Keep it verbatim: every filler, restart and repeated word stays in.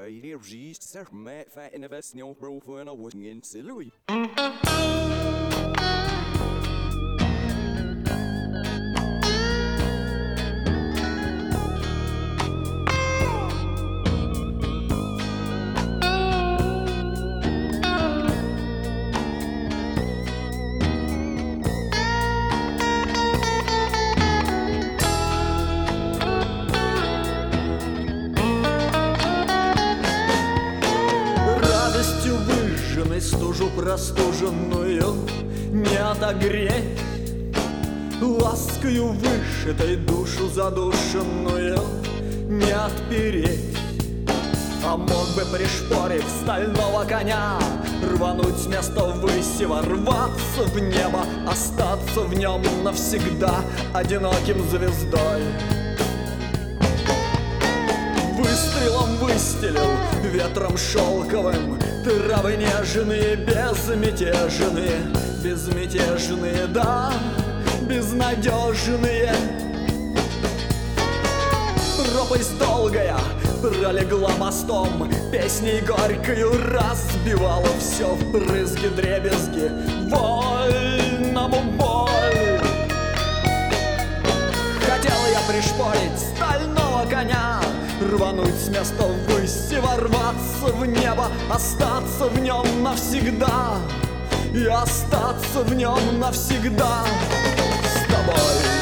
Friday register med færende væsning brug for en overingen til Louis. Стужу простуженную не отогреть, ласкою вышитой душу задушенную не отпереть. А мог бы, пришпорив стального коня, рвануть с места ввысь и ворваться в небо, остаться в нем навсегда одиноким звездой. Выстрелом выстелил ветром шелковым травы нежные, безмятежные, безмятежные, да, безнадежные. Пропасть долгая пролегла мостом, песней горькою разбивала все в брызги дребезги, вольному боль. Хотел я пришпорить стального коня, рвануть с места ввысь и ворваться в небо, остаться в нем навсегда, и остаться в нем навсегда с тобой.